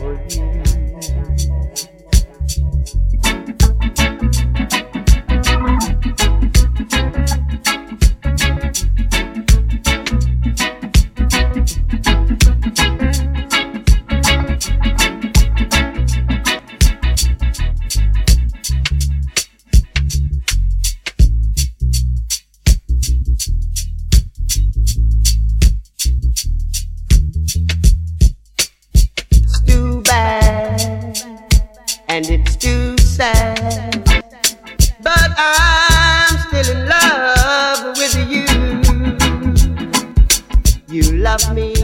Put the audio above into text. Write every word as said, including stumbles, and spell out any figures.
And it's too sad, but I'm still in love with you. You love me